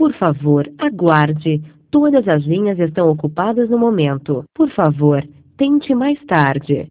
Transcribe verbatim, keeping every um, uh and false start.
Por favor, aguarde. Todas as linhas estão ocupadas no momento. Por favor, tente mais tarde.